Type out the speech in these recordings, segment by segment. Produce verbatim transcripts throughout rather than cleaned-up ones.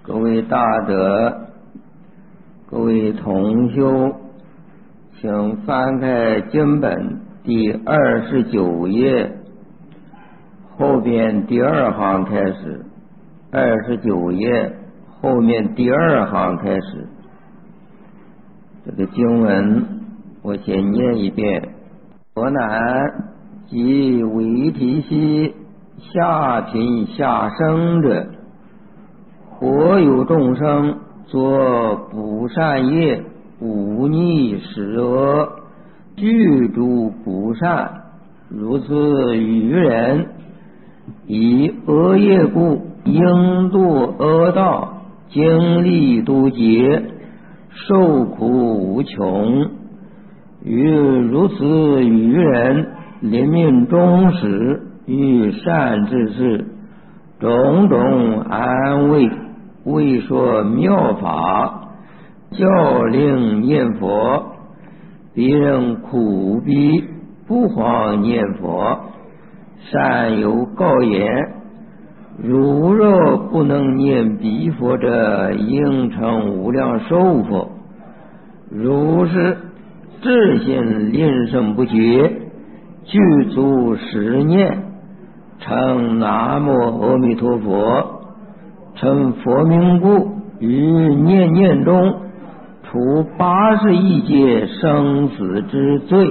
各位大德，各位同修，请翻开经本第二十九页，后边第二行开始。二十九页后面第二行开始。这个经文我先念一遍：佛难即为提兮下品下生者，或有众生作不善业，忤逆十恶，具诸不善，如此愚人，以恶业故，应堕恶道，经历多劫，受苦无穷。于如此愚人，临命终时，遇善知识，种种安慰，为说妙法，教令念佛，别人苦逼，不妨念佛。善有告言：如若不能念彼佛者，应成无量寿佛。如是自信令声不绝，具足十念，称南无阿弥陀佛，称佛名故，于念念中除八十一劫生死之罪。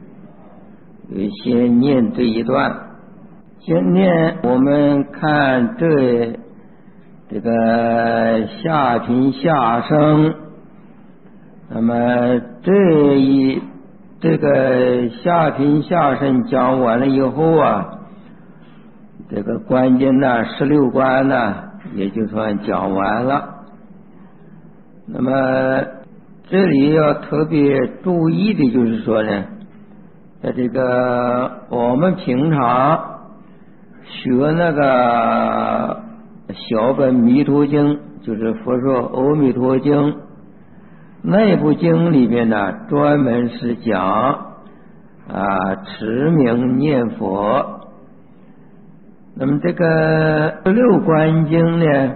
先念这一段。今天我们看这这个下品下生，那么这一这个下品下生讲完了以后啊，这个关键呢十六关呢也就算讲完了。那么这里要特别注意的就是说呢，在这个我们平常学那个小本弥陀经，就是佛说阿弥陀经，那部经里面呢专门是讲啊持名念佛。那么这个六观经呢，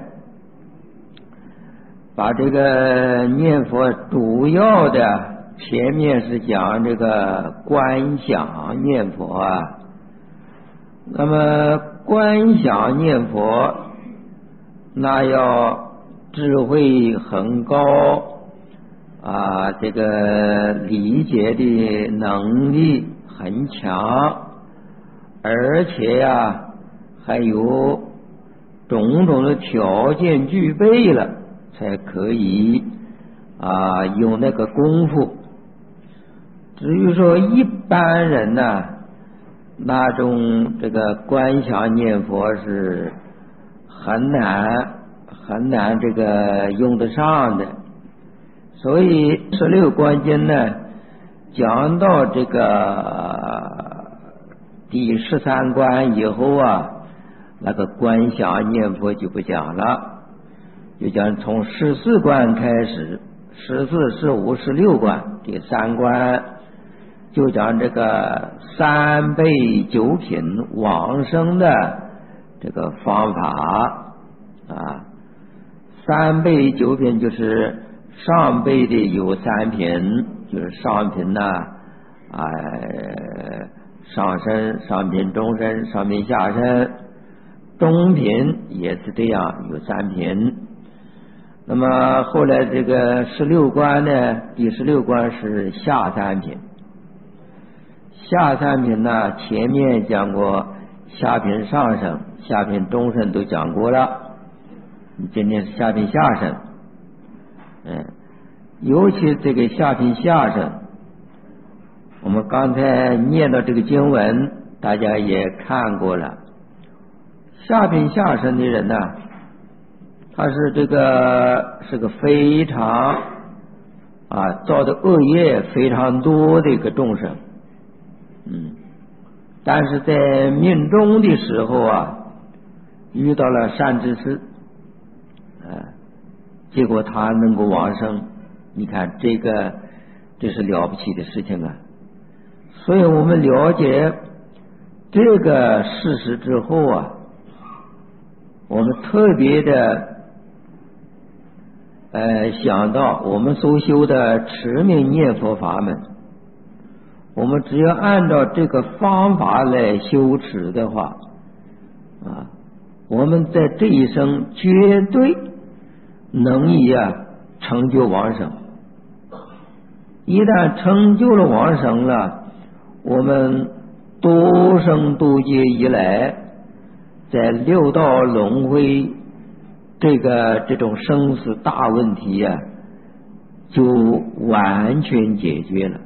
把这个念佛主要的前面是讲这个观想念佛啊。那么观想念佛，那要智慧很高啊，这个理解的能力很强，而且呀、啊、还有种种的条件具备了，才可以啊用那个功夫。至于说一般人呢、啊，那种这个观想念佛是很难很难这个用得上的。所以十六观经呢讲到这个第十三关以后啊，那个观想念佛就不讲了，就讲从十四关开始，十四十五十六关，第三关就讲这个三倍九品往生的这个方法啊。三倍九品就是上辈的有三品，就是上品呐、啊，呃，上身、上品中身、上品下身，中品也是这样，有三品。那么后来这个十六关呢，第十六关是下三品。下三品呢，前面讲过下品上生、下品中生都讲过了，今天是下品下生。嗯，尤其这个下品下生，我们刚才念到这个经文，大家也看过了。下品下生的人呢，他是这个是个非常啊造的恶业非常多的一个众生。嗯，但是在命中的时候啊，遇到了善知识，啊，结果他能够往生，你看这个这是了不起的事情啊！所以我们了解这个事实之后啊，我们特别的呃想到我们所修的持名念佛法门，我们只要按照这个方法来修持的话啊，我们在这一生绝对能以啊成就往生。一旦成就了往生了，我们多生多劫以来在六道轮回这个这种生死大问题啊，就完全解决了。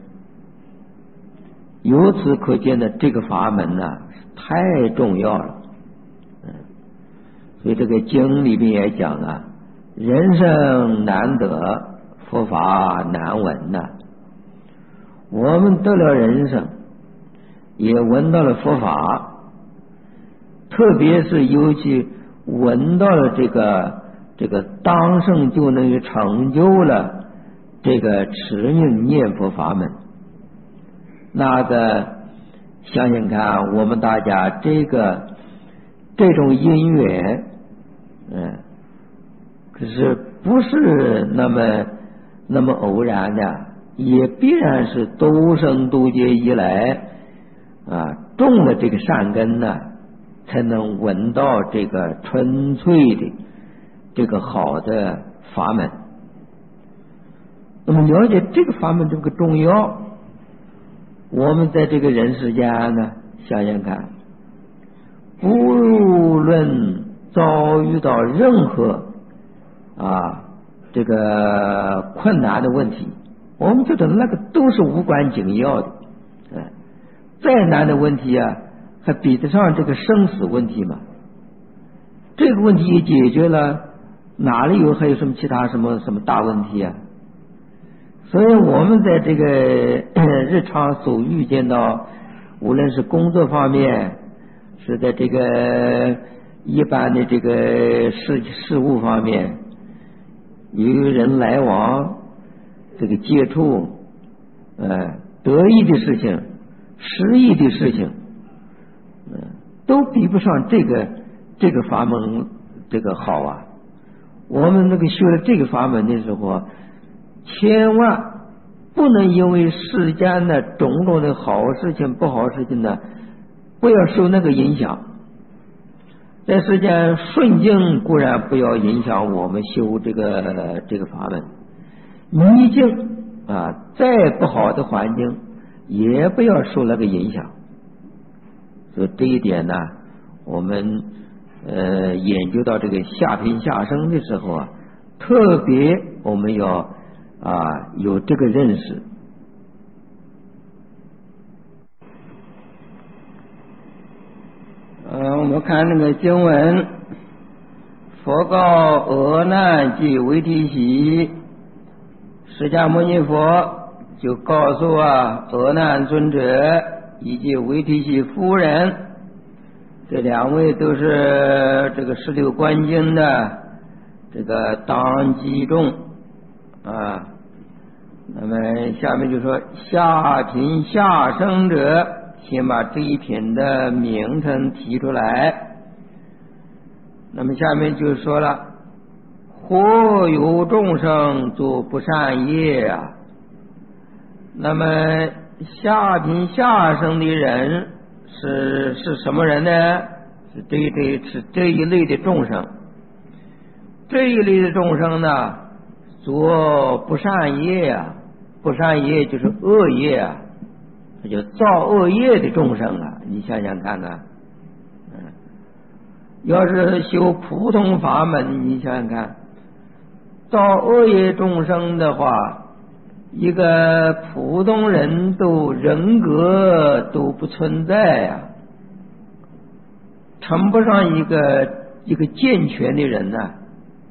由此可见的，这个法门呢、啊、太重要了。嗯，所以这个经里边也讲啊，人生难得，佛法难闻呐、啊。我们得了人生，也闻到了佛法，特别是尤其闻到了这个这个当生就能够成就了这个持名念佛法门。那个想想看，我们大家这个这种因缘，嗯，可是不是那么那么偶然的，也必然是多生多劫以来啊种了这个善根呢，才能闻到这个纯粹的这个好的法门。那么了解这个法门这个重要，我们在这个人世间呢，想想看，无论遭遇到任何啊这个困难的问题，我们觉得那个都是无关紧要的。哎，再难的问题啊，还比得上这个生死问题吗？这个问题也解决了，哪里有还有什么其他什么什么大问题啊？所以我们在这个日常所遇见到，无论是工作方面，是在这个一般的这个事事物方面，与人来往这个接触，呃，得意的事情、失意的事情，嗯、呃，都比不上这个这个法门这个好啊。我们那个修了这个法门的时候，千万不能因为世间的种种的好事情、不好事情呢，不要受那个影响。在世间顺境固然不要影响我们修这个这个法门，逆境啊，再不好的环境也不要受那个影响。所以这一点呢，我们呃研究到这个下品下生的时候啊，特别我们要啊有这个认识。呃，我们看那个经文，佛告阿难及维提喜，释迦牟尼佛就告诉啊阿难尊者以及维提喜夫人，这两位都是这个十六观经的这个当机众啊。那么下面就说下品下生者，先把这一品的名称提出来。那么下面就说了，或有众生做不善业啊。那么下品下生的人是是什么人呢？是这一类是这一类的众生。这一类的众生呢，做不善业啊，不善业就是恶业啊，这就造恶业的众生啊，你想想看看，嗯，要是修普通法门，你想想看，造恶业众生的话，一个普通人都人格都不存在呀、啊，称不上一个一个健全的人呢、啊。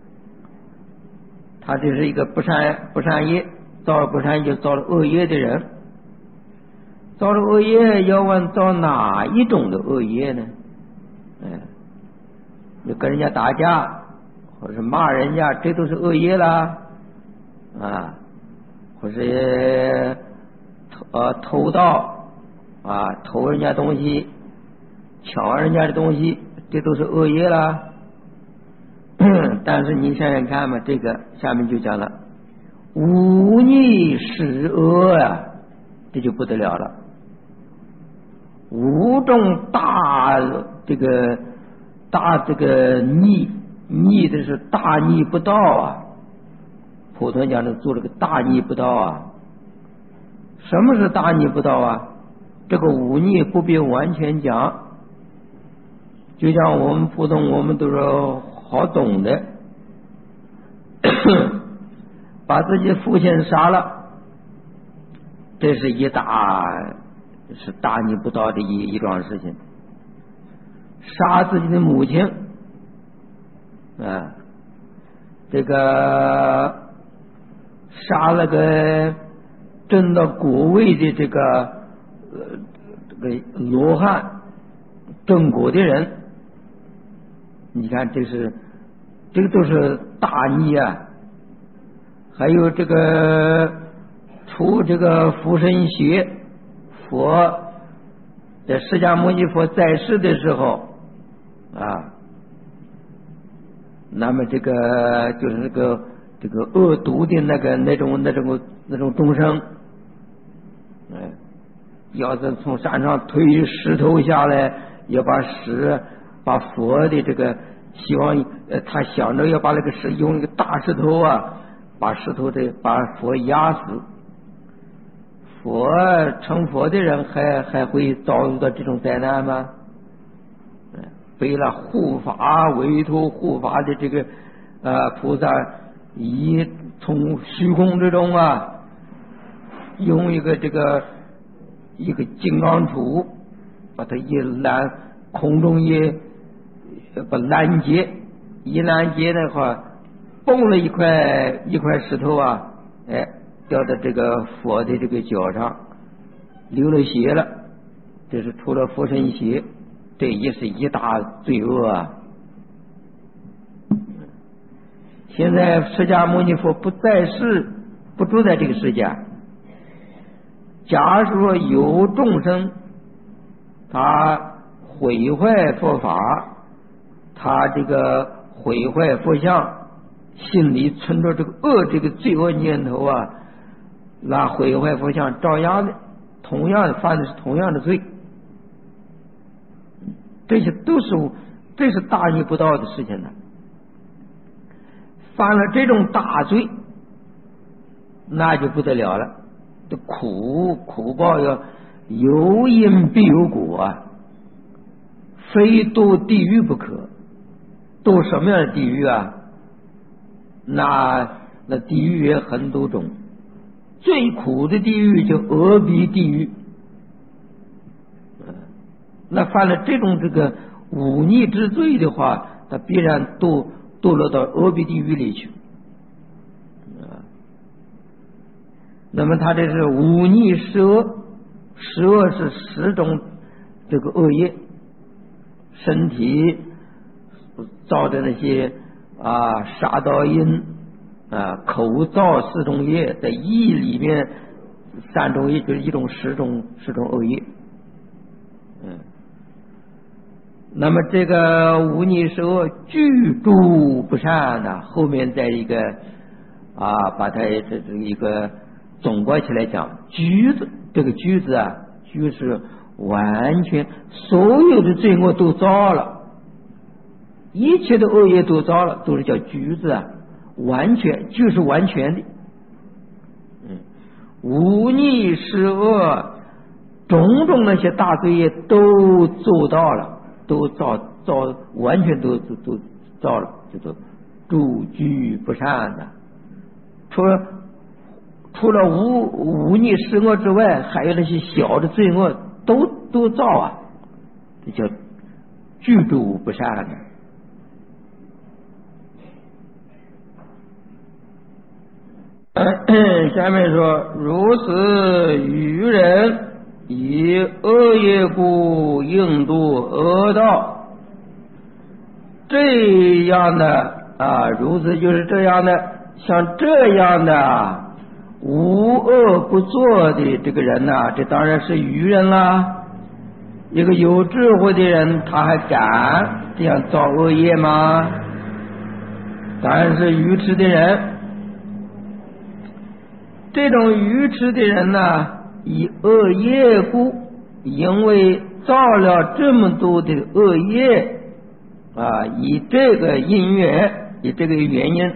他就是一个不善不善业，造了不善业造了恶业的人。造了恶业，要问造哪一种的恶业呢？哎，你跟人家打架，或者是骂人家，这都是恶业啦啊，或是呃偷盗啊，偷人家东西，抢人家的东西，这都是恶业啦。 但是你想想看嘛，这个下面就讲了，忤逆十恶啊，这就不得了了。无众大这个大这个逆逆的是大逆不道啊，普通讲的做了个大逆不道啊。什么是大逆不道啊？这个忤逆不必完全讲，就像我们普通我们都是好懂的，把自己父亲杀了，这是一大是大逆不道的一一桩事情。杀自己的母亲啊，这个杀了个争到国位的这个呃这个罗汉郑国的人，你看这是这个都是大逆啊。还有这个除这个伏神邪佛在释迦牟尼佛在世的时候啊，那么这个就是那个这个恶毒的那个那种那种那种众生，哎，要是从山上推石头下来，要把石把佛的这个希望呃他想着要把那个石用一个大石头啊，把石头的把佛压死。佛成佛的人还还会遭遇到这种灾难吗？为了护法委托护法的这个呃菩萨，以从虚空之中啊，用一个这个一个金刚杵把它一拦，空中一把拦截，一拦截的话，蹦了一块一块石头啊，哎，掉到这个佛的这个脚上，流了血了，这是出了佛身血，这也是一大罪恶啊。现在释迦牟尼佛不在世，不住在这个世界，假如说有众生他毁坏佛法，他这个毁坏佛像，心里存着这个恶这个罪恶念头啊，那毁坏佛像照样的同样的犯的是同样的罪。这些都是这是大逆不道的事情呢。犯了这种大罪，那就不得了了，这苦苦报要有因必有果啊，非堕地狱不可。堕什么样的地狱啊？那那地狱也很多种，最苦的地狱就阿鼻地狱。那犯了这种这个忤逆之罪的话，他必然堕堕落到阿鼻地狱里去。那么他这是忤逆十恶，十恶是十种这个恶业，身体造的那些啊杀盗淫啊口造四种业，在意里面三种业就是一种十种十种恶业。嗯，那么这个忤逆十恶具诸不善呢，后面在一个啊把它这这一个总括起来讲，居字这个居字啊，居是完全所有的罪恶都造了，一切的恶业都造了，都是叫居字啊，完全就是完全的。嗯，忤逆十恶，种种那些大罪业都做到了，都造造完全都都都造了，叫做诸居不善的。除了除了忤忤逆十恶之外，还有那些小的罪恶都都造啊，这叫具诸不善的。下面说，如此愚人以恶业故应度恶道，这样的啊，如此就是这样的，像这样的无恶不作的这个人呐、啊，这当然是愚人啦。一个有智慧的人，他还敢这样造恶业吗？ 但是愚痴的人，这种愚痴的人呢，以恶业故，因为造了这么多的恶业啊，以这个因缘，以这个原因，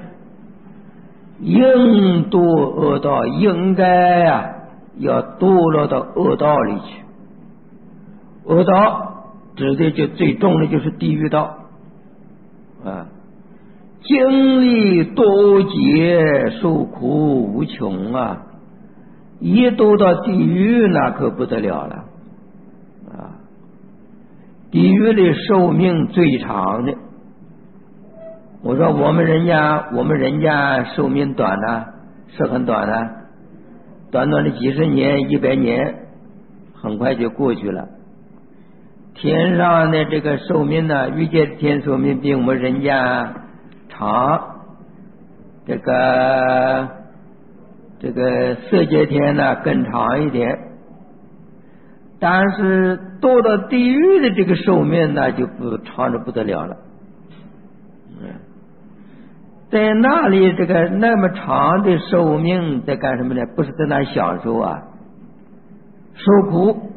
应堕恶道，应该啊要堕落到恶道里去。恶道指的就最重的就是地狱道啊，经历多劫，受苦无穷啊！一堕到地狱那可不得了了啊！地狱里寿命最长的，我说我们人家我们人家寿命短呢，是很短的，短短的几十年一百年很快就过去了。天上的这个寿命呢，欲界天寿命比我们人家长，这个这个色界天呢更长一点，但是堕到地狱的这个寿命呢就不长的不得了了。在那里这个那么长的寿命在干什么呢？不是在那享受啊，受苦。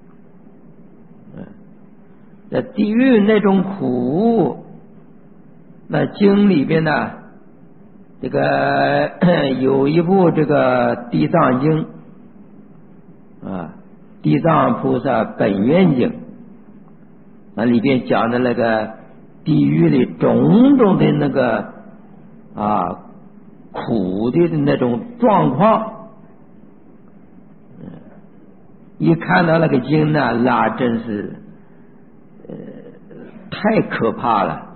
在地狱那种苦，那经里边呢，这个有一部这个地藏经啊，地藏菩萨本愿经，那里边讲的那个地狱里种种的那个啊苦的那种状况，一看到那个经呢，那真是呃太可怕了。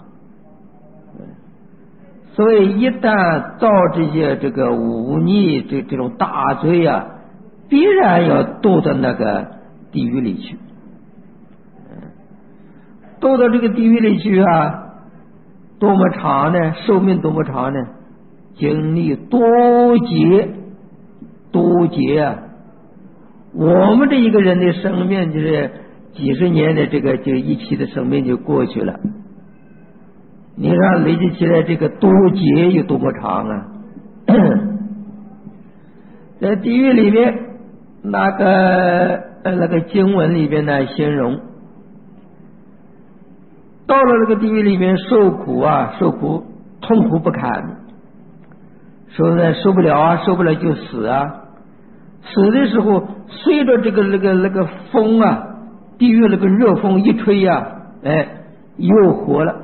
所以一旦造这些这个忤逆这这种大罪啊，必然要堕到那个地狱里去。堕到这个地狱里去啊，多么长呢？寿命多么长呢？经历多劫多劫啊！我们这一个人的生命就是几十年的这个就一期的生命就过去了。你看累积起来这个多劫有多么长啊！在地狱里面那个那个经文里边呢形容，到了这个地狱里面受苦啊，受苦痛苦不堪，受呢受不了啊，受不了就死啊。死的时候随着这个那个那个风啊，地狱那个热风一吹啊，哎，又活了。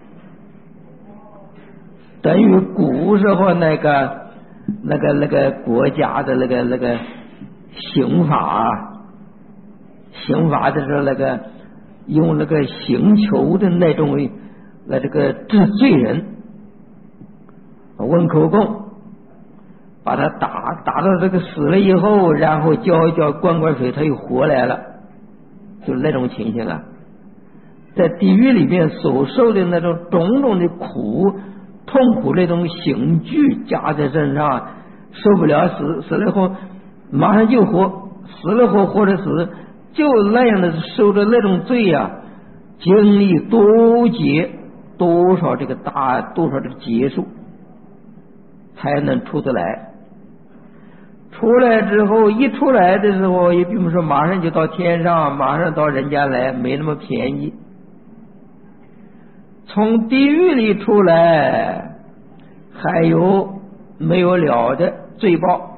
等于古时候那个那个那个国家的那个那个刑法刑法的时候，那个用那个刑求的那种那这个治罪人温口供，把他打打到这个死了以后，然后浇一浇灌灌水，他又活来了，就是那种情形啊。在地狱里面所受的那种种种的苦痛苦，那种刑具加在身上，受不了，死死了以后马上就活，死了后或者死，就那样的受着那种罪啊，经历多劫多少这个大多少这个劫数才能出得来。出来之后一出来的时候也并不是马上就到天上，马上到人家来，没那么便宜。从地狱里出来还有没有了的罪报，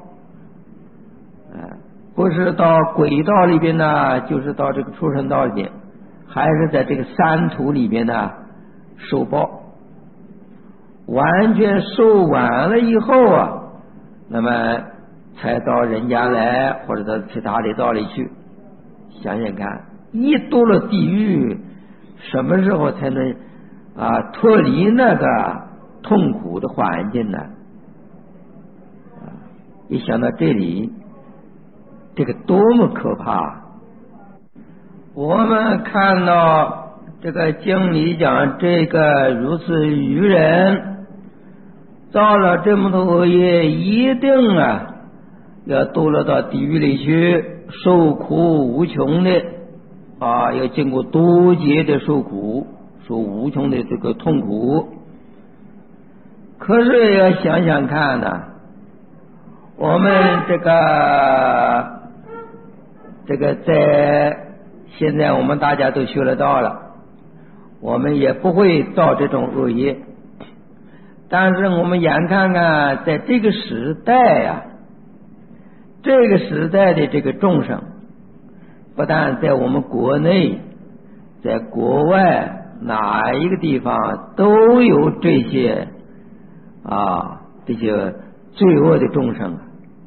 不是到轨道里边呢，就是到这个畜生道里边，还是在这个三途里边呢受报。完全受完了以后啊，那么才到人家来，或者到其他的道里去。想想看，一堕了地狱，什么时候才能啊脱离那个痛苦的环境呢？啊，一想到这里，这个多么可怕！我们看到这个经里讲，这个如此愚人造了这么多恶业，一定啊要堕落到地狱里去，受苦无穷的啊，要经过多劫的受苦，受无穷的这个痛苦。 可是要想想看呢，我们这个这个在现在我们大家都学了道了，我们也不会造这种恶业，但是我们眼看看在这个时代呀、啊，这个时代的这个众生，不但在我们国内，在国外哪一个地方都有这些啊这些罪恶的众生，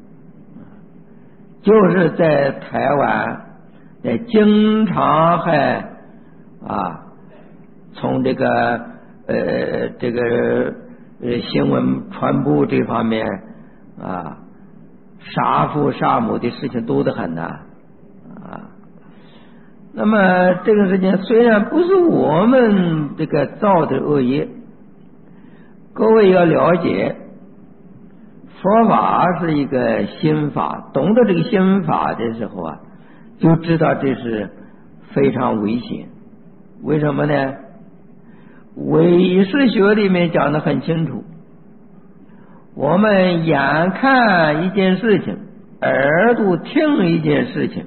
就是在台湾也经常还啊从这个呃这个呃新闻传播这方面啊杀父杀母的事情多得很呐啊。那么这个事情虽然不是我们这个造的恶业，各位要了解，佛法是一个心法，懂得这个心法的时候啊，就知道这是非常危险。为什么呢？唯识学里面讲得很清楚，我们眼看一件事情，耳朵听一件事情，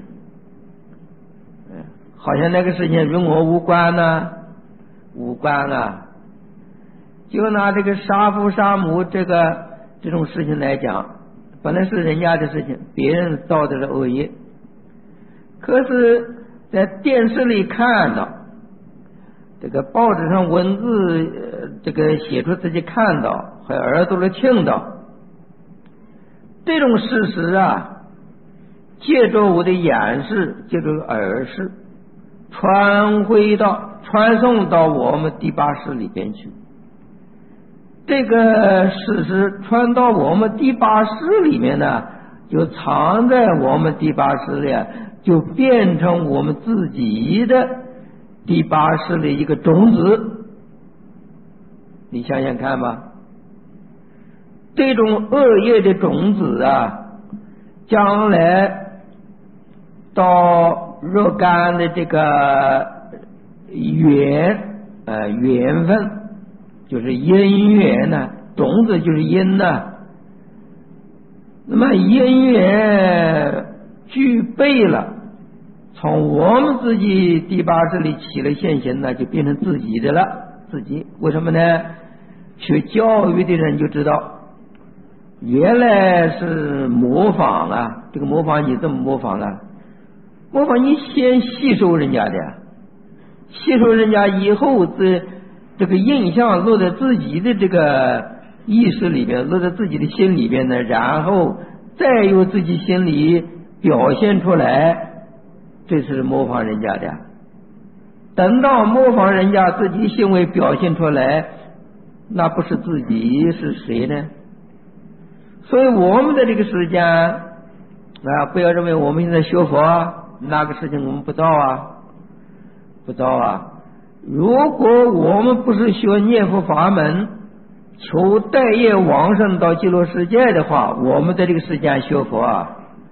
好像那个事情与我无关呢，无关啊。就拿这个杀父杀母这个这种事情来讲，本来是人家的事情，别人造的是恶业，可是在电视里看到，这个报纸上文字、呃、这个写出自己看到，还有耳朵里听到，这种事实啊，借着我的眼视，借着耳视，传回到传送到我们第八识里边去。这个事实传到我们第八识里面呢，就藏在我们第八识里，就变成我们自己的第八识的一个种子。你想想看吧，这种恶业的种子啊，将来到若干的这个缘呃缘分，就是因缘呢、啊，种子就是因呢、啊。那么因缘具备了，从我们自己第八识里起了现行呢，就变成自己的了。自己为什么呢？学教育的人就知道，原来是模仿啊，这个模仿你这么模仿啊，模仿你先吸收人家的，吸收人家以后这。这个印象落在自己的这个意识里边，落在自己的心里边呢，然后再由自己心里表现出来，这是模仿人家的。等到模仿人家自己行为表现出来，那不是自己是谁呢？所以我们的这个时间啊，不要认为我们现在学佛那个事情我们不造啊，不造啊。如果我们不是学念佛法门，求带业往生到极乐世界的话，我们在这个世间学佛啊，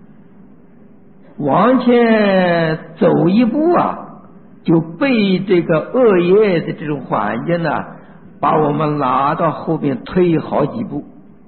往前走一步啊，就被这个恶业的这种环境呢、啊，把我们拉到后边推好几步。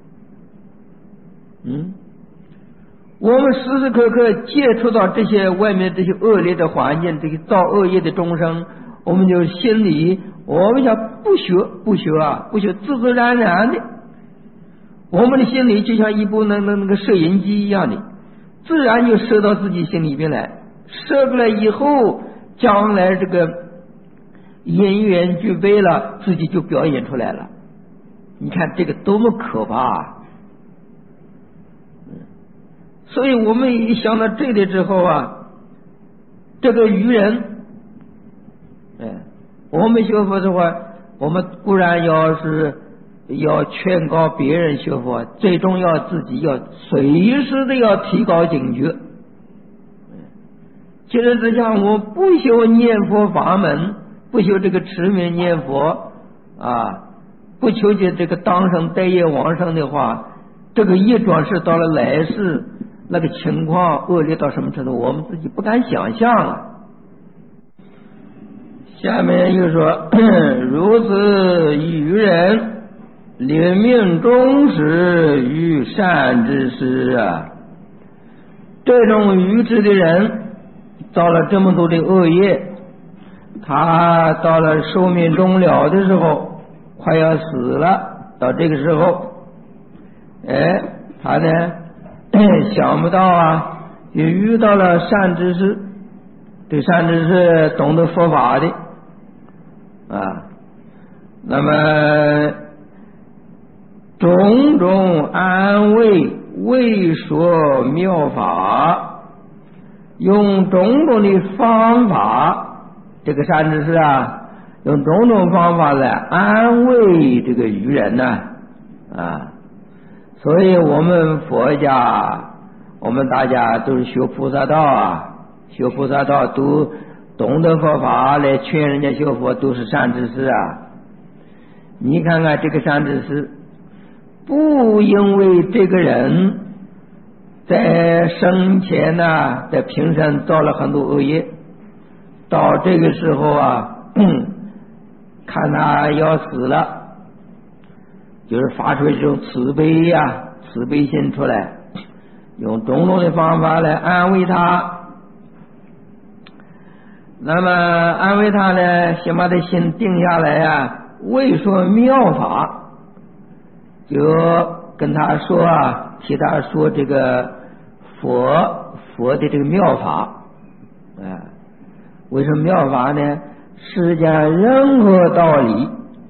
嗯，我们时时刻刻接触到这些外面这些恶劣的环境，这些造恶业的众生，我们就心里，我们想不学不学啊，不学，自自然然的，我们的心里就像一部那那那个摄影机一样的，自然就摄到自己心里边来，摄过来以后，将来这个因缘具备了，自己就表演出来了。你看这个多么可怕啊！所以我们一想到这里之后啊，这个愚人。我们学佛的话，我们固然要是要劝告别人学佛，最重要自己要随时的要提高警觉。其实只像我不修念佛法门，不修这个持名念佛啊，不求解这个当生带业往生的话，这个一转世到了来世，那个情况恶劣到什么程度，我们自己不敢想象啊。下面又说，如此愚人临命终时于善知识啊，这种愚痴的人造了这么多的恶业，他到了寿命终了的时候，快要死了，到这个时候，哎，他呢想不到啊，也遇到了善知识，这善知识懂得佛法的啊，那么种种安慰为说妙法，用种种的方法，这个善知识啊，用种种方法来安慰这个愚人呢啊，所以我们佛家，我们大家都是学菩萨道啊，学菩萨道都懂得佛法来劝人家学佛，都是善知识啊。你看看这个善知识，不因为这个人在生前呢、啊，在平生造了很多恶业，到这个时候啊，看他要死了，就是发出这种慈悲呀、啊、慈悲心出来，用种种的方法来安慰他。那么安慰他呢，先把他心定下来啊，为说妙法，就跟他说啊，替他说这个佛佛的这个妙法，哎，为什么妙法呢？世间任何道理，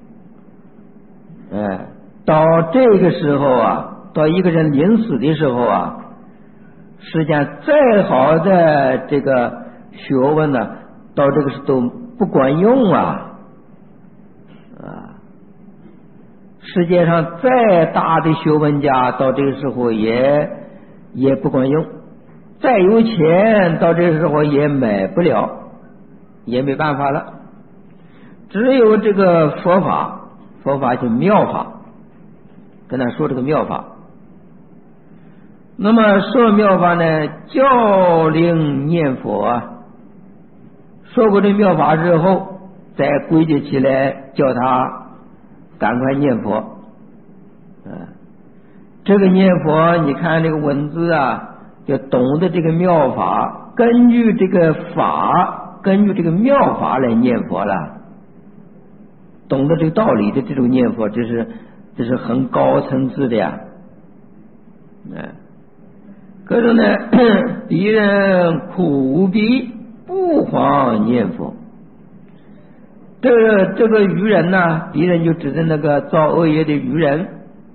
哎，到这个时候啊，到一个人临死的时候啊，世间再好的这个学问呢，到这个时候都不管用啊。啊，世界上再大的学问家到这个时候也也不管用，再有钱到这个时候也买不了，也没办法了。只有这个佛法，佛法就妙法，跟他说这个妙法。那么说妙法呢，教令念佛啊，说过这妙法之后，再归结起来叫他赶快念佛。啊，这个念佛你看这个文字啊，就懂得这个妙法，根据这个法，根据这个妙法来念佛了，懂得这个道理的这种念佛，这是这是很高层次的呀。啊，可是呢，敌人苦无逼，不妨念佛。这个这个愚人呢，敌人就指的那个造恶业的愚人，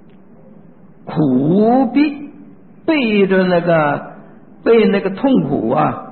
苦逼，背着那个被那个痛苦啊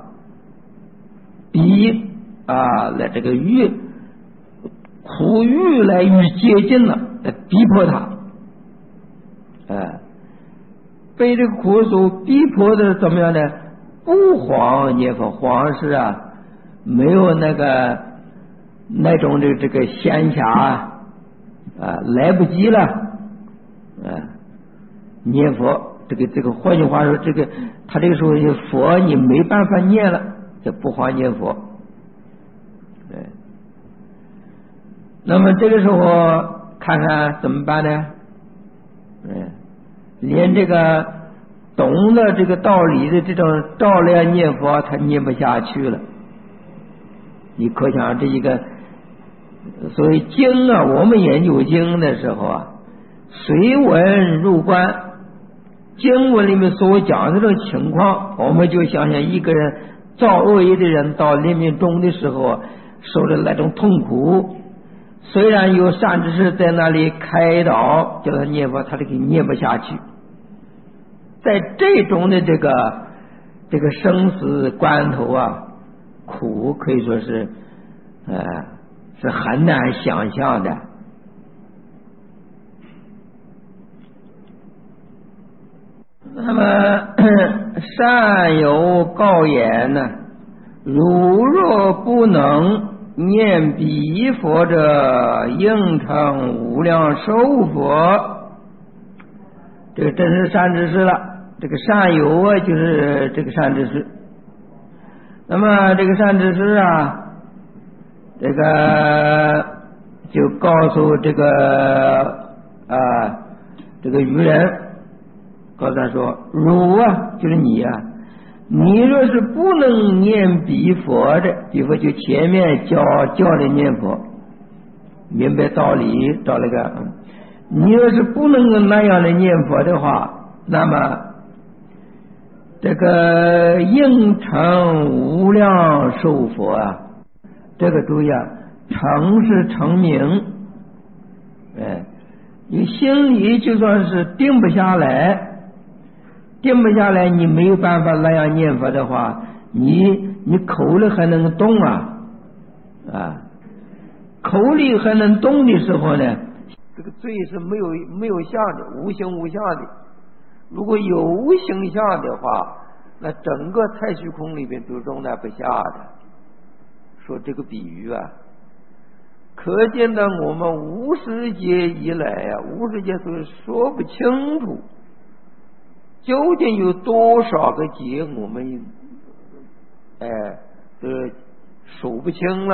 逼啊来这个欲苦欲来与接近了，来逼迫他，哎，被这个苦所逼迫的怎么样呢？不妨念佛，妨是啊，没有那个那种这这个闲暇啊，来不及了，啊，念佛，这个这个，换句话说，这个他这个时候佛你没办法念了，就不妨念佛。对，那么这个时候看看怎么办呢？嗯，连这个懂得这个道理的这种照亮念佛，他念不下去了。你可想这一个。所以经啊，我们研究经的时候啊，随文入观，经文里面所讲的这种情况，我们就想想一个人造恶业的人到临命终的时候受的那种痛苦，虽然有善知识在那里开导叫他念佛，他这个念不下去。在这种的这个这个生死关头啊，苦可以说是呃是很难想象的。那么善有告言呢，如若不能念彼佛者，应成无量寿佛。这个真是善知识了，这个善有啊，就是这个善知识。那么这个善知识啊，这个就告诉这个啊，这个愚人告诉他说：“汝啊，就是你啊，你若是不能念彼佛的，彼佛就前面教教你念佛，明白道理，找那个，你若是不能够那样的念佛的话，那么这个应成无量寿佛啊，这个注意啊，成是成名，哎，你心里就算是定不下来。”定不下来，你没有办法那样念佛的话，你你口里还能动啊啊，口里还能动的时候呢，这个罪是没有没有相的，无形无相的。如果有无形相的话，那整个太虚空里边都容纳不下的。说这个比喻啊，可见的我们无始劫以来啊，无始劫是说不清楚。究竟有多少个劫，我们哎，这数不清了。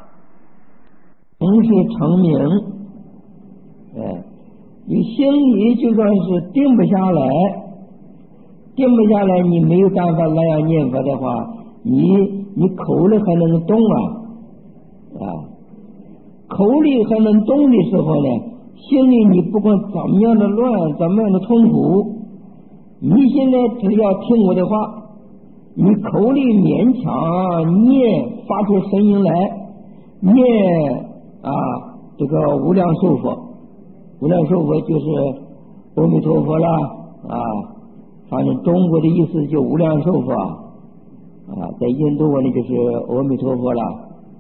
成是成名，哎，你心里就算是定不下来，定不下来，你没有办法那样念佛的话，你你口里还能动啊啊，口里还能动的时候呢，心里你不管怎么样的乱，怎么样的痛苦。你现在只要听我的话，你口里勉强念，发出声音来念啊，这个无量寿佛，无量寿佛就是阿弥陀佛啦啊，反正中国的意思就无量寿佛啊，在印度文里就是阿弥陀佛啦。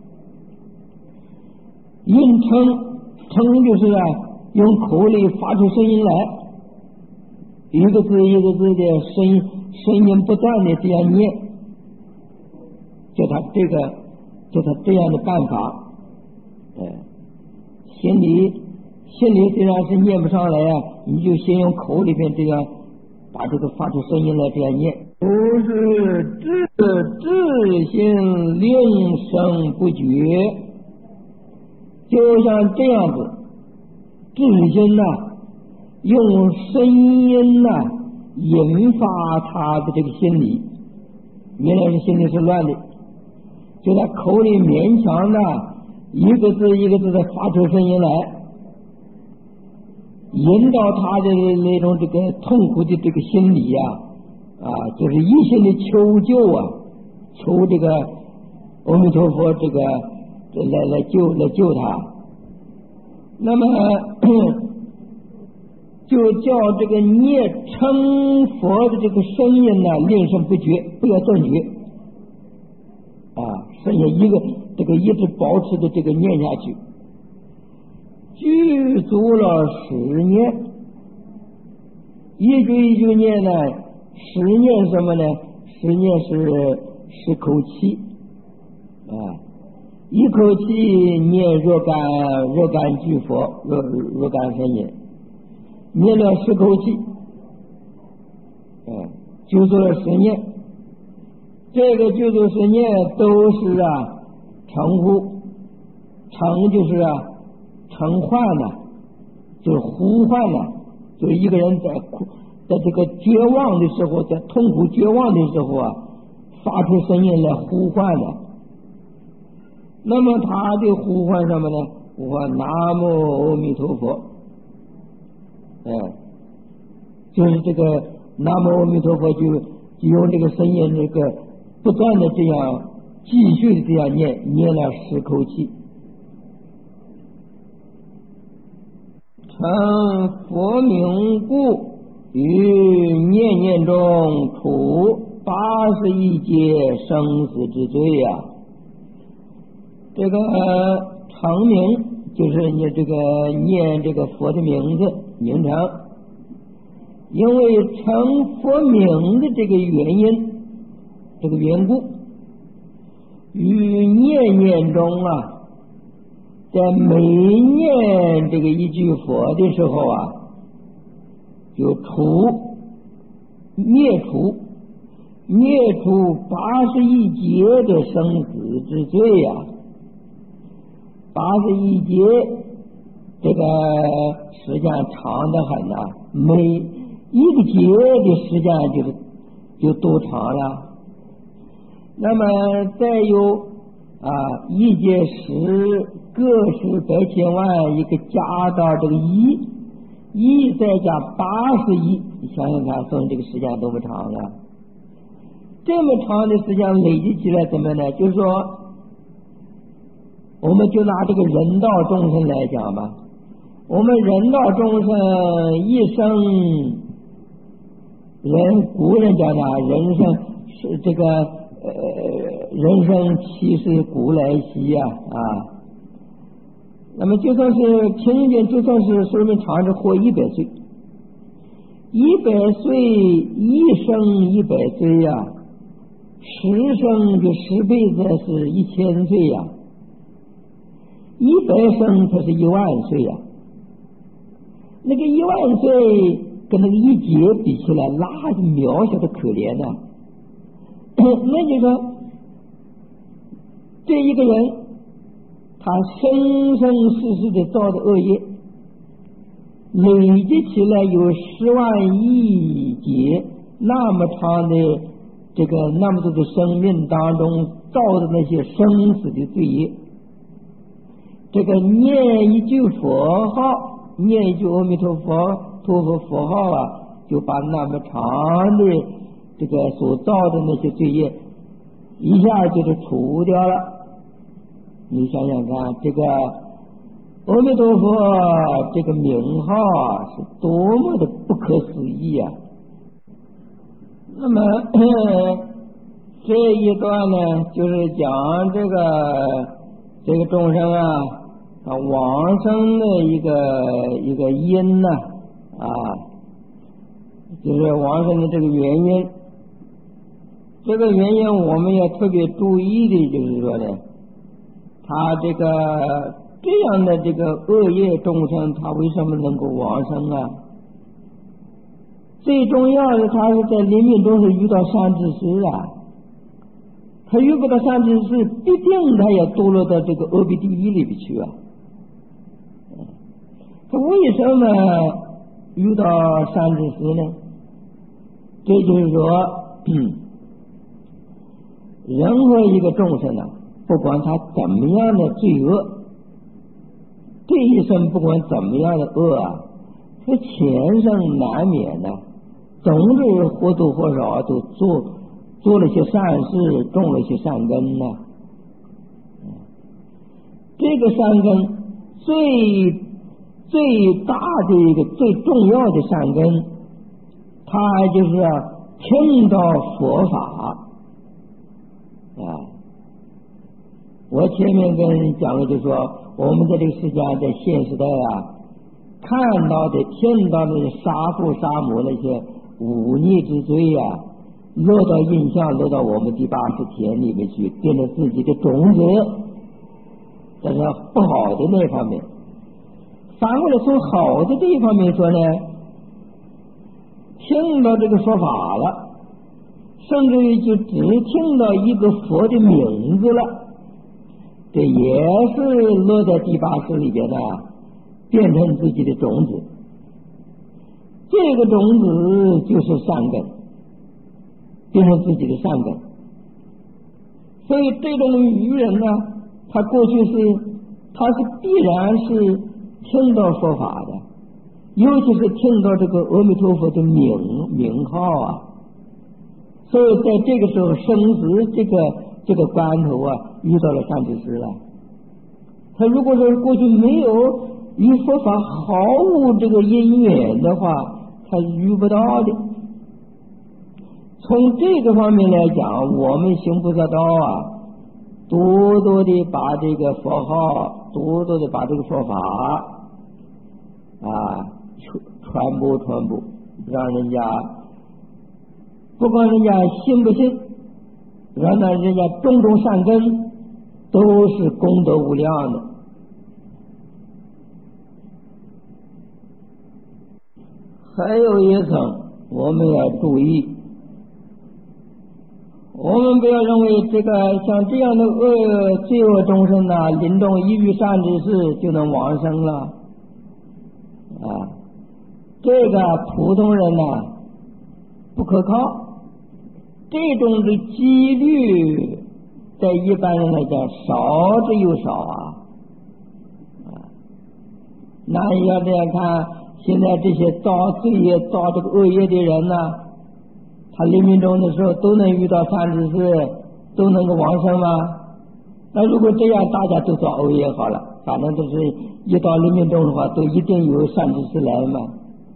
应称称就是啊，用口里发出声音来。一个字一个字的声音声音不断的这样念，就他这个就他这样的办法，呃，心里心里虽然是念不上来啊，你就先用口里边这样把这个发出声音来这样念，不是自自性令声不绝，就像这样子，自心呐、啊。用声音呐、啊、引发他的这个心理，原来是心里是乱的，就在口里勉强的一个字一个字的发出声音来，引导他的那种这个痛苦的这个心理呀、啊，啊，就是一心的求救啊，求这个阿弥陀佛这个来来救来救他，那么。就叫这个念称佛的这个声音呢，令声不绝，不要断绝啊，剩下一个这个一直保持的这个念下去，具足了十念，一句一句念呢，十念什么呢？十念是十口气啊，一口气念若干若干句佛，若若干声音。念了十口气，嗯，就做了十念，这个就做十念都是啊称呼，称就是啊称唤呢，就是呼唤呢，就是一个人在在这个绝望的时候，在痛苦绝望的时候啊，发出声音来呼唤的。那么他的呼唤什么呢？呼唤南无阿弥陀佛。哎，就是这个南无阿弥陀佛，就就用这个声音，这个不断的这样继续的这样念，念了十口气，称佛名故，于念念中除八十一劫生死之罪呀、啊。这个称名就是你这个念这个佛的名字。名称，因为称佛名的这个原因，这个缘故，于念念中啊，在每念这个一句佛的时候啊，就除灭除灭除八十一劫的生死之罪呀、啊，八十一劫。 这个时间长得很呐、啊，每一个劫的时间就是就多长了。那么再有啊，一劫十个十百千万，一个加到这个一，一再加八十一，你想想看，说明这个时间多么长了。这么长的时间累积起来怎么呢？就是说，我们就拿这个人道众生来讲吧，我们人道众生一生，人古人讲的人生是这个呃人生七十古来稀呀 啊, 啊，那么就算是平均，就算是寿命长着活一百岁，一百岁一生一百岁呀、啊，十生就十辈子是一千岁呀、啊，一百生它是一万岁呀、啊，那个一万岁跟那个一劫比起来，那是渺小的可怜呐、啊。那就说，这一个人，他生生世世的造的恶业，累积起来有十万亿劫，那么长的这个那么多的生命当中造的那些生死的罪业，这个念一句佛号，念一句阿弥陀佛陀佛佛号啊，就把那么长的这个所造的那些罪业一下就是除掉了。你想想看，这个阿弥陀佛这个名号啊，是多么的不可思议啊！那么这一段呢，就是讲这个这个众生啊，啊往生的一个一个因呢 啊, 啊，就是往生的这个原因。这个原因我们要特别注意的，就是说呢，他这个这样的这个恶业众生，他为什么能够往生啊？最重要的，他是在临命中是遇到善知识啊，他遇不到善知识，必定他也堕落到这个恶弊地狱里边去啊。他为什么遇到善知识呢？这就是说，任何一个众生啊，不管他怎么样的罪恶，这一生不管怎么样的恶啊，他前生难免的、啊，总是或多或少都做做了些善事，种了些善根呐、啊。这个善根最最大的一个最重要的善根，它就是啊听到佛法啊。我前面跟人讲了，就说我们在这个世界上，在现时代啊，看到的、听到的杀父杀母那些忤逆之罪啊，落到印象，落到我们第八识田里面去，变成自己的种子，这是不好的那方面。反过来从好的这一方面说呢，听到这个说法了，甚至于就只听到一个佛的名字了，这也是落在第八识里边呢，变成自己的种子。这个种子就是善根，变成自己的善根。所以这种愚人呢，他过去是他是必然是听到说法的，尤其是听到这个阿弥陀佛的名名号啊，所以在这个时候生死这个这个关头啊，遇到了善知识了。他如果说过去没有与佛法毫无这个因缘的话，他遇不到的。从这个方面来讲，我们行菩萨道啊，多多的把这个佛号，多多的把这个说法啊传播传播，让人家不管人家信不信，让那人家种种善根，都是功德无量的。还有一层我们要注意，我们不要认为这个像这样的恶罪恶众生呢，临终一遇善知识就能往生了， 这个普通人呢不可靠，这种的几率在一般人来讲少之又少啊。那你要这样看，现在这些造罪业造这个恶业的人呢，他临命终的时候都能遇到善知识，都能够往生吗？那如果这样大家都造恶业好了，反正都是一到临命终的话都一定有善知识来嘛，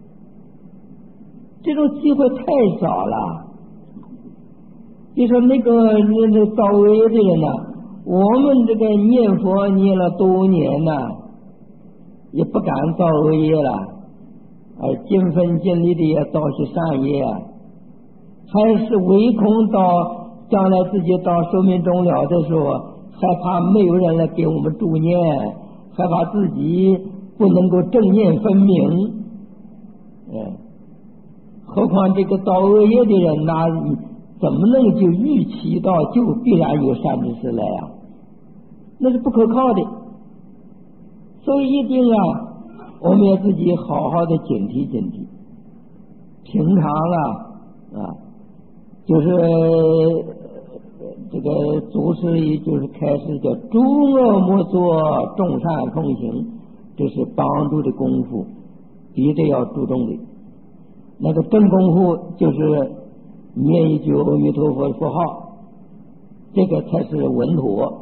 这种机会太少了。就说那个那个造恶业的人呢，我们这个念佛念了多年呢，也不敢造恶业了，而尽分尽力的也造些善业啊，还是唯恐到将来自己到寿命终了的时候，害怕没有人来给我们助念，害怕自己不能够正念分明。嗯，何况这个造恶业的人呢，怎么能就预期到就必然有善知识来啊？那是不可靠的。所以一定啊，我们要自己好好的警惕警惕。平常啊啊，就是这个祖师就是开始叫诸恶莫作，众善奉行，这是帮助的功夫，比这要注重的。那个真功夫就是念一句阿弥陀佛佛号，这个才是稳妥。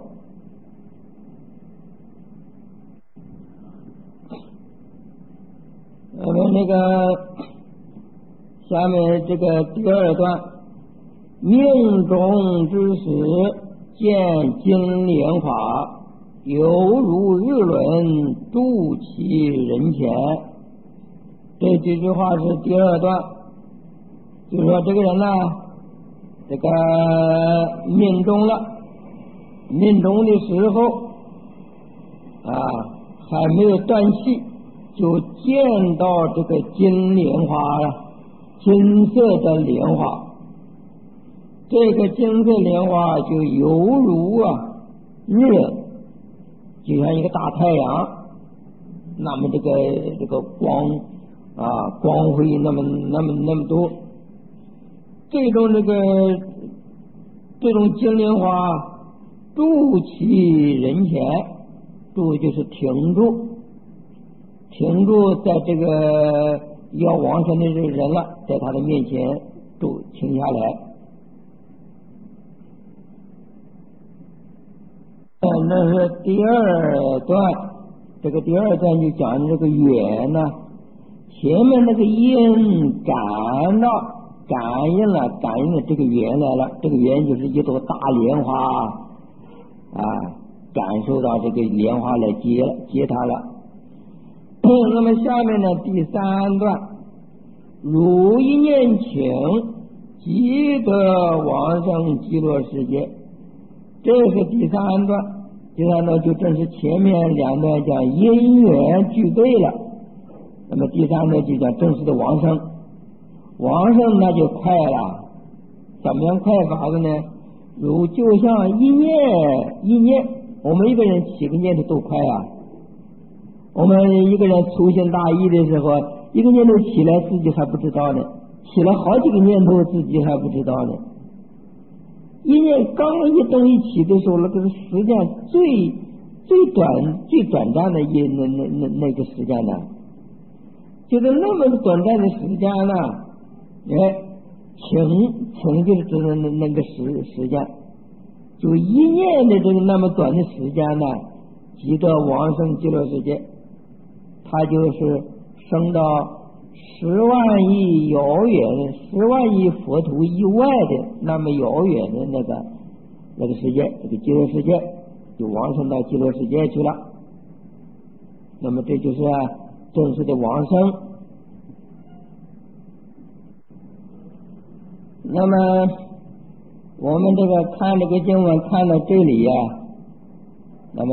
我们那个下面这个第二段，命中之时见金莲华，犹如日轮住其人前。这几句话是第二段，就是说这个人呢，这个命中了，命中的时候啊还没有断气，就见到这个金莲花了，金色的莲花。这个金色莲花就犹如啊日，就像一个大太阳，那么这个这个光啊光辉那么那么那么多。这种这个这种金莲花住其人前，住就是停住，停住在这个要往生的这个人了，在他的面前住停下来。那是第二段，这个第二段就讲这个缘呢，前面那个因感到感应了，感应了这个缘来了，这个缘就是一朵大莲花啊，感受到这个莲花来接接他了。那么下面呢，第三段，如一念请，即得往生极乐世界。这是第三段，第三段就正是前面两段讲因缘具备了，那么第三段就讲正式的往生。往生那就快了，怎么样快法子呢？如就像一念一念，我们一个人起个念头都快啊。我们一个人粗心大意的时候，一个念头起来自己还不知道呢，起来好几个念头自己还不知道呢。一念刚一动一起的时候，那个是时间最最短最短暂的一那那那那个时间呢，就是那么短暂的时间呢，哎，请请就是指的那那个时时间，就一念的这个那么短的时间呢，即得往生极乐世界，他就是升到十万亿遥远十万亿佛土以外的那么遥远的那个那个世界，这个极乐世界，就往生到极乐世界去了。那么这就是正式的往生。那么我们这个看这个经文看到这里呀、啊，那么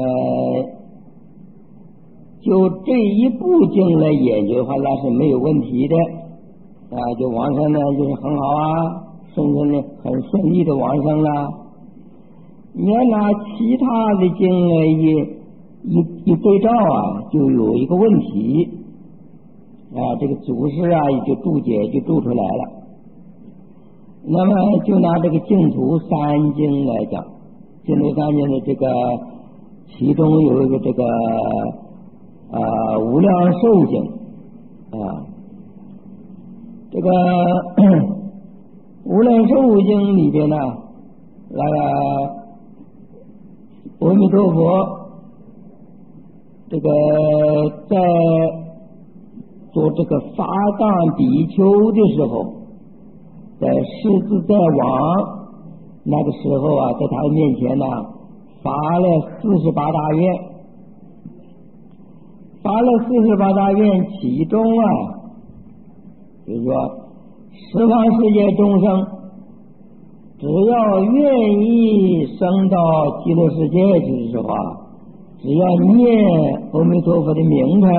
就这一部经来研究的话，那是没有问题的啊。就往生呢，就是很好啊，甚至呢很顺利的往生了。你要拿其他的经来一一一对照啊，就有一个问题。 啊，这个祖师啊也就注解就注出来了。那么就拿这个净土三经来讲，净土三经的这个其中有一个这个啊无量寿经啊，这个无量寿经里边呢，那个阿弥陀佛这个在做这个法藏比丘的时候，在世自在王那个时候啊，在他的面前呢发了四十八大愿，发了四十八大愿，其中啊就是说十方世界众生只要愿意升到极乐世界的时候啊，只要念阿弥陀佛的名称，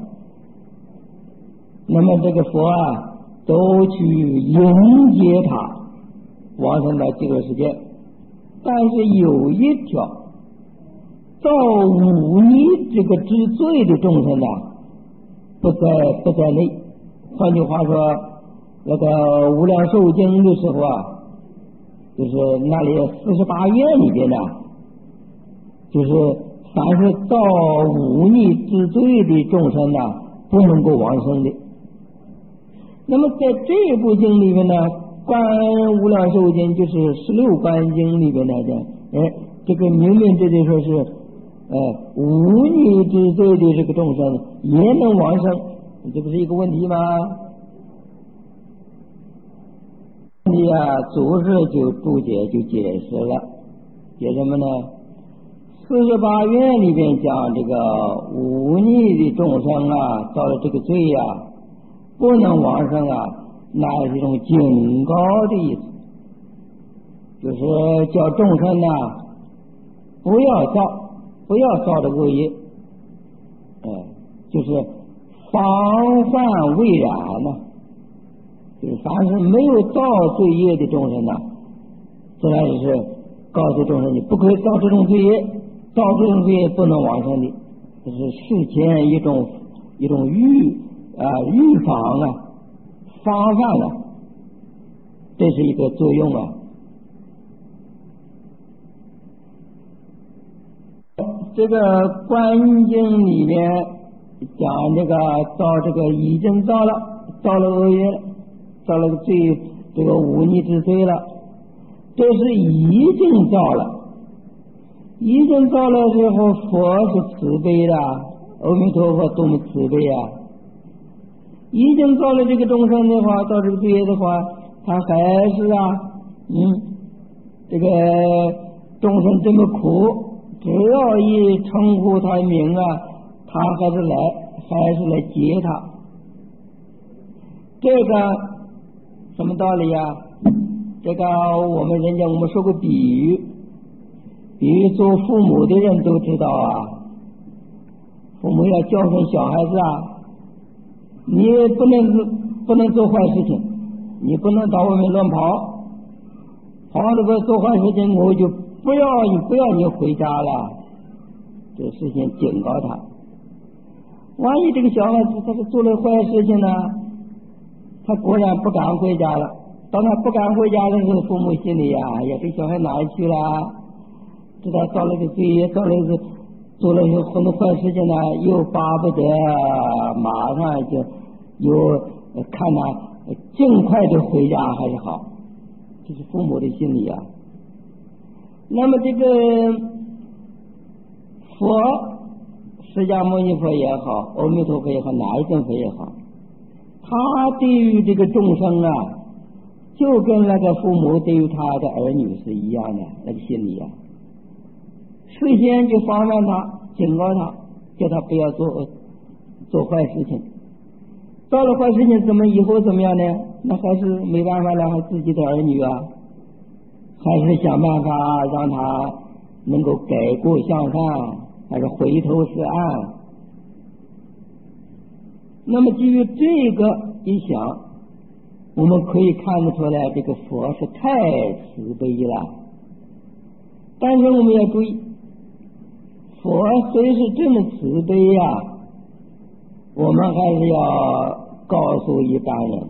那么这个佛啊都去迎接他往生到极乐世界。但是有一条，造忤逆这个之罪的众生呢不在不在内。换句话说，那个无量寿经的时候啊，就是那里四十八愿里边呢，就是凡是造忤逆之罪的众生呢不能够往生的。那么在这部经里面呢，观无量寿经就是十六观经里面来的，哎，这个明明这就说是呃忤逆之罪的这个众生也能往生，这不是一个问题吗？问题啊，祖师就注解就解释了，解什么呢？四十八愿里边讲这个忤逆的众生啊，造了这个罪呀、啊，不能往生啊，那是一种警告的意思，就是叫众生呢不要造，不要造的恶业，哎，就是防范未然呢、啊，就是凡是没有造罪业的众生呢，自然就是告诉众生你不可以造这种罪业，造这种罪业不能往生的，这是事前一种一种预啊预防啊防范啊，这是一个作用啊。这个观经里面讲这个造这个已经造了造了恶业了，造了个罪，这个忤逆之罪了，这是已经造了，已经造了之后，佛是慈悲的，阿弥陀佛多么慈悲啊！已经造了这个众生的话，造这个罪业的话，他还是啊，嗯，这个众生这么苦，只要一称呼他名啊，他还是来，还是来接他。这个什么道理呀、啊？这个我们人家我们说过比喻，比喻做父母的人都知道啊，父母要教训小孩子啊。你不能不能做坏事情，你不能到外面乱跑，跑了不做坏事情，我就不要你不要你回家了，这事情警告他。万一这个小孩子他是做了坏事情呢，他果然不敢回家了。当他不敢回家的时候，父母心里呀、啊，呀，这小孩哪里去了？知道造了个罪业，造了个做了很多坏事情呢，又巴不得马上就又看他尽快的回家还是好，这是父母的心理啊。那么这个佛，释迦牟尼佛也好，阿弥陀佛也好，哪一尊佛也好，他对于这个众生啊，就跟那个父母对于他的儿女是一样的那个心理啊。事先就防范他，警告他，叫他不要做做坏事情。做了坏事情怎么以后怎么样呢？那还是没办法了，还自己的儿女啊，还是想办法让他能够改过向善，还是回头是岸。那么基于这个一想，我们可以看得出来，这个佛是太慈悲了。但是我们要注意，佛虽是这么慈悲呀、啊， 我们还是要告诉一般人，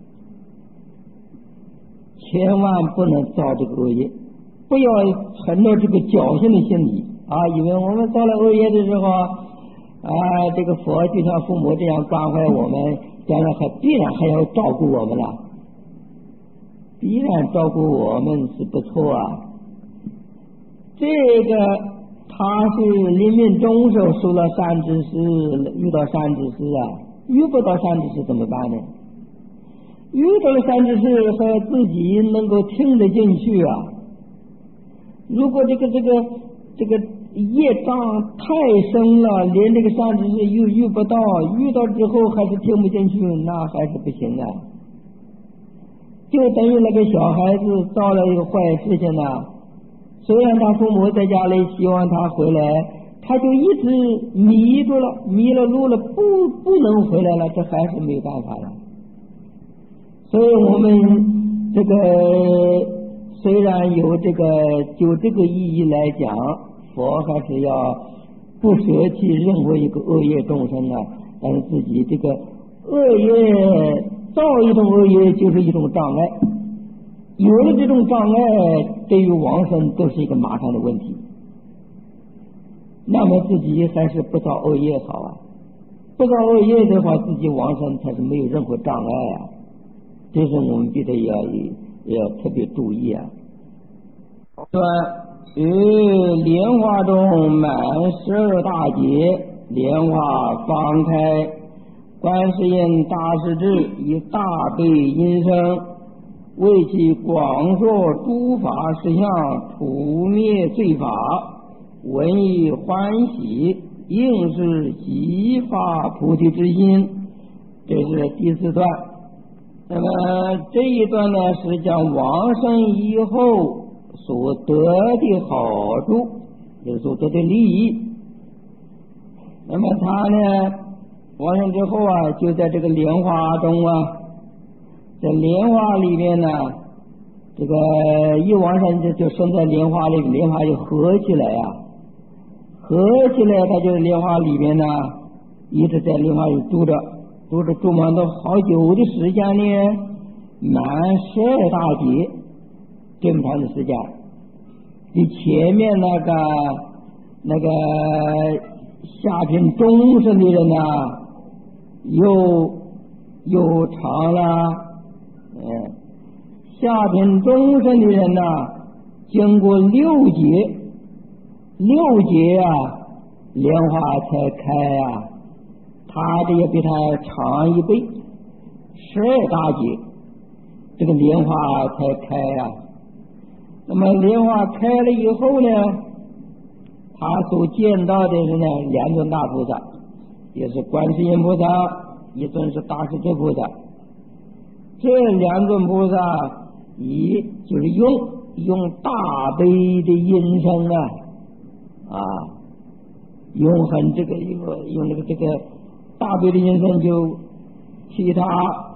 千万不能造这个恶业，不要存着这个侥幸的心理啊，以为我们造了恶业的时候啊，这个佛就像父母这样关怀我们，将来还必然还要照顾我们了，必然照顾我们是不错啊。这个他是临命终时候受了善知识，遇到善知识啊，遇不到善知识怎么办呢？遇到了善知识和自己能够听得进去啊。如果这个这个这个业障太深了，连这个善知识又遇不到，遇到之后还是听不进去，那还是不行啊。就等于那个小孩子造了一个坏事情呢，虽然他父母在家里希望他回来，他就一直迷住了，迷了路了，不不能回来了，这还是没有办法了。所以我们这个虽然有这个就这个意义来讲，佛还是要不舍弃任何一个恶业众生啊，但是自己这个恶业造一种恶业就是一种障碍，有了这种障碍，对于往生都是一个麻烦的问题。那么自己还是不造恶业好啊，不造恶业的话，自己往生才是没有任何障碍啊。这是我们必须要要特别注意啊。说于莲花中满十二大劫，莲花方开，观世音大势至以大悲音声，为其广说诸法实相，除灭罪法，闻以欢喜，应是即发菩提之心。这是第四段。那么这一段呢，是讲往生以后所得的好处，就是所得的利益。那么他呢，往生之后啊，就在这个莲花中啊，在莲花里面呢，这个一往生就就生在莲花里，莲花就合起来啊，合起来，他就莲花里面呢，一直在莲花里住着。住着住满到好久的时间呢，满十二大劫，这么长的时间。比前面那个那个下品终身的人呢，又又长了。嗯，下品终身的人呢，经过六劫，六劫啊，莲花才开啊。他这也比他长一倍，十二大劫，这个莲花才开啊。那么莲花开了以后呢，他所见到的是呢两尊大菩萨，也是观世音菩萨，一尊是大势至菩萨。这两尊菩萨以就是用用大悲的音声啊啊，用很这个用用这个这个。大悲的音声就替他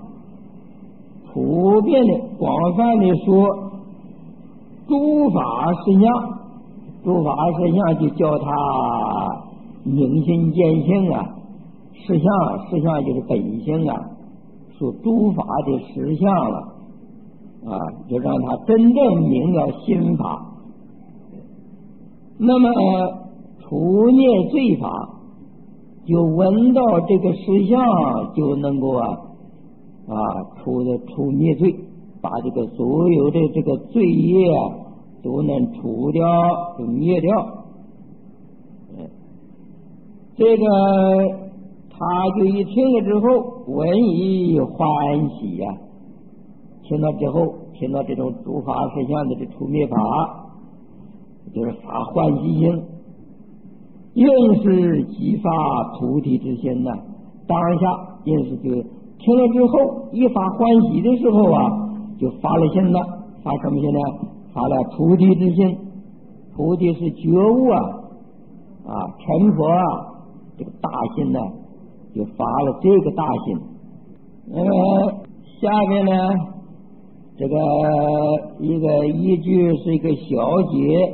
普遍的广泛的说诸法实相，诸法实相就叫他明心见性啊，实相实相就是本性啊，说诸法的实相了啊，就让他真正明了心法。那么除灭罪法，就闻到这个实相，就能够啊啊除的除灭罪，把这个所有的这个罪业啊都能除掉，就灭掉。这个他就一听了之后，闻以欢喜呀、啊，听到之后，听到这种诸法实相的这除灭法，就是发欢喜心。应是即发菩提之心呐、啊，当下应是就听了之后一发欢喜的时候啊，就发了心了，发什么心呢？发了菩提之心。菩提是觉悟啊啊成佛啊，这个大心呢、啊，就发了这个大心。那么下面呢，这个一个一句是一个小节。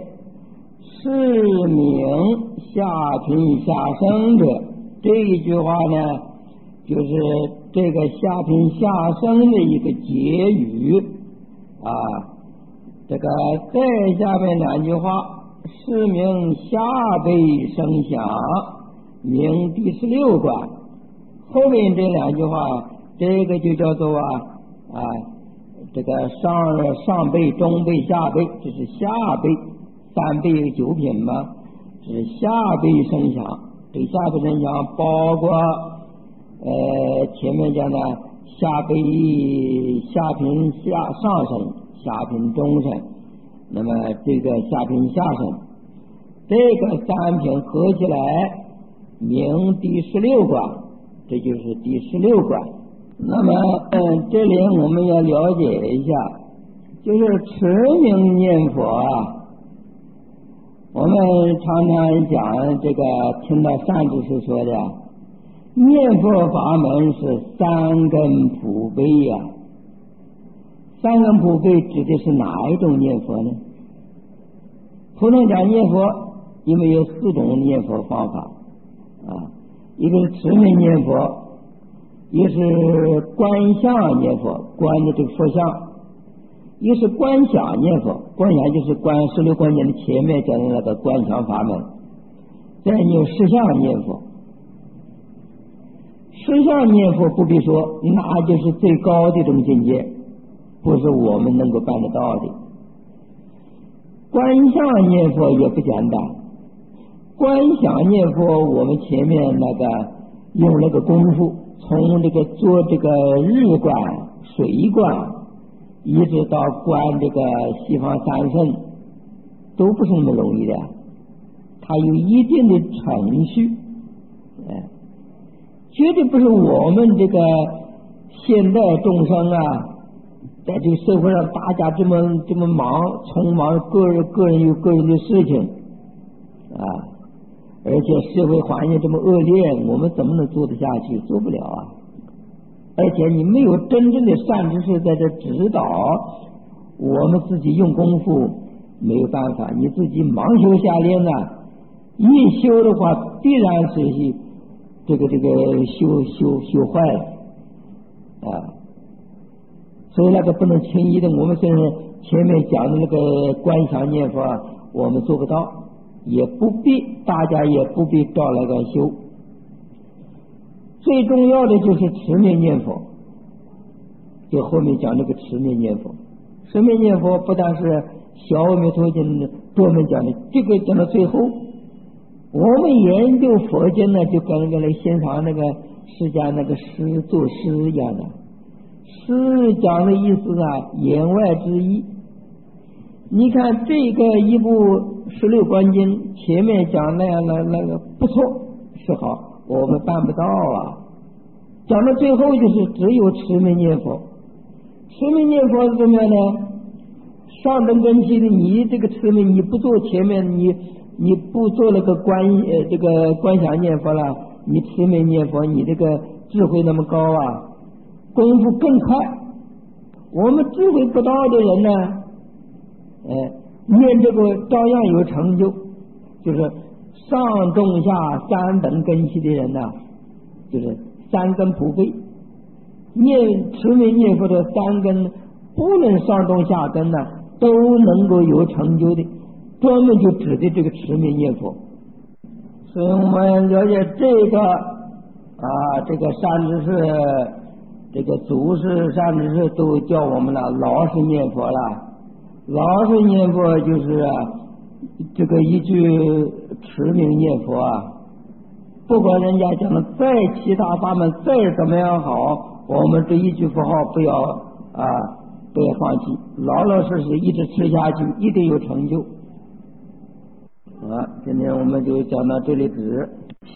是名下品下生者，这一句话呢就是这个下品下生的一个结语啊。这个再下面两句话，是名下辈声响，名第十六观。后面这两句话，这个就叫做啊啊，这个上上辈、中辈、下辈，这是下辈，三辈有九品嘛，这是下辈声响。这下辈声响包括呃前面讲的下辈、下品、下上生、下品中生，那么这个下品下生，这个三品合起来名第十六观，这就是第十六观。那么嗯，这里我们要了解一下，就是持名念佛啊，我们常常讲这个，听到善知识说的念佛法门是三根普被呀、啊。三根普被指的是哪一种念佛呢？普通讲念佛，因为有四种念佛方法啊，一个是持名念佛，一个是观相念佛，观的这个佛像；一个是观想念佛，观想就是观十六观念的前面讲的那个观想法门；再有实相念佛。实相念佛不必说，那就是最高的一种境界，不是我们能够办得到的。观相念佛也不简单，观想念佛我们前面那个用那个功夫，从这个做这个日观、水观，一直到观这个西方三圣，都不是那么容易的，它有一定的程序，哎，绝对不是我们这个现代众生啊，在这个社会上大家这么这么忙，匆忙，个人个人有个人的事情啊，而且社会环境这么恶劣，我们怎么能做得下去？做不了啊！而且你没有真正的善知识在这指导，我们自己用功夫没有办法，你自己盲修瞎练呢、啊，一修的话必然是这个这个修修修坏了啊！所以那个不能轻易的，我们虽然前面讲的那个观想念佛啊，我们做不到，也不必，大家也不必照那个修。最重要的就是持名念佛，就后面讲这个持名念佛。持名念佛不但是小阿弥陀经专门讲的，这个讲到最后，我们研究佛经呢，就跟那个欣赏那个释迦那个诗作诗一样的。诗讲的意思啊，言外之意。你看这个一部十六观经前面讲那样的那个不错是好，我们办不到啊。讲到最后就是只有持名念佛，持名念佛是怎么样呢？上等根器的，你这个持名你不做前面，你你不做那个观呃这个观想念佛了，你持名念佛，你这个智慧那么高啊，功夫更快。我们智慧不到的人呢，哎，念这个照样有成就，就是上中下三等根器的人呢，就是三根普被，念持名念佛的三根不能上中下根呢，都能够有成就的，专门就指的这个持名念佛。所以我们了解这个啊，这个善知识，这个祖师善知识都叫我们了老实念佛了。老实念佛就是、啊、这个一句持名念佛啊，不管人家讲的再其他法门再怎么样好，我们这一句佛号不要啊不要放弃，老老实实一直吃下去，一定有成就。好，今天我们就讲到这里止。